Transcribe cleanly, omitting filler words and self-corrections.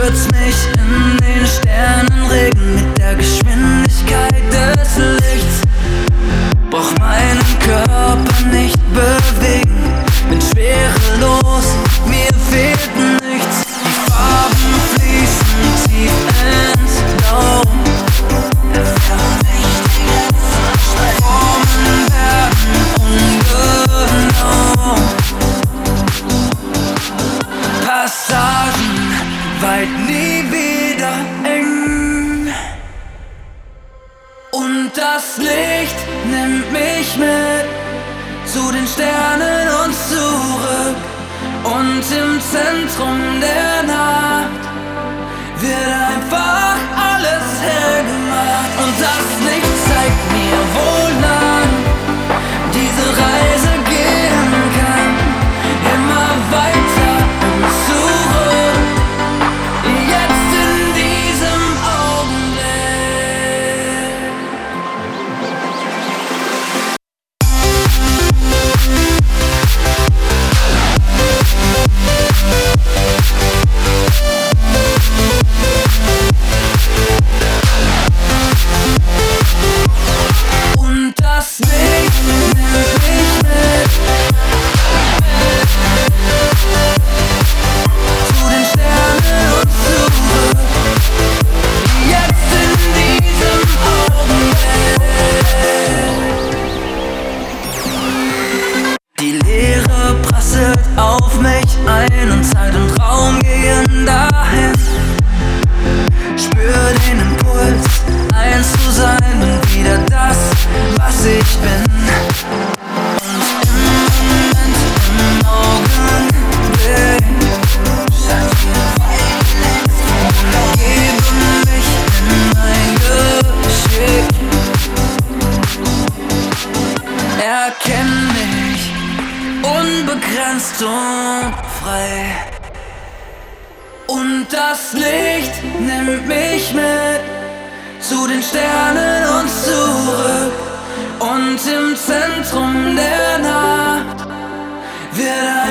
stürz mich in den Sternenregen mit der Geschwindigkeit des Lichts. Brauch meinen Körper nicht bewegen, bin schwerelos, mir fehlt nichts. Die Farben fließen tief ins Blau. Formen werden ungenau. Passagen weit, nie wieder eng. Und das Licht nimmt mich mit zu den Sternen und zurück. Und im Zentrum der Nacht wird einfach alles hell gemacht. Und das Licht zeigt mir, wo lang diese Reise gehen kann. Immer weiter und zurück, jetzt in diesem Augenblick. Und das Licht nimmt mich mit zu den Sternen und zurück, jetzt in diesem Augenblick. Die Leere prasselt auf mich ein und Zeit und Raum gehen dahin. Spür den Impuls, eins zu sein, bin wieder das, was ich bin. Und im Moment, im Augenblick, gebe mich in mein Geschick. Erkenn mich, unbegrenzt und frei. Und das Licht nimmt mich mit zu den Sternen und zurück. Und im Zentrum der Nacht wird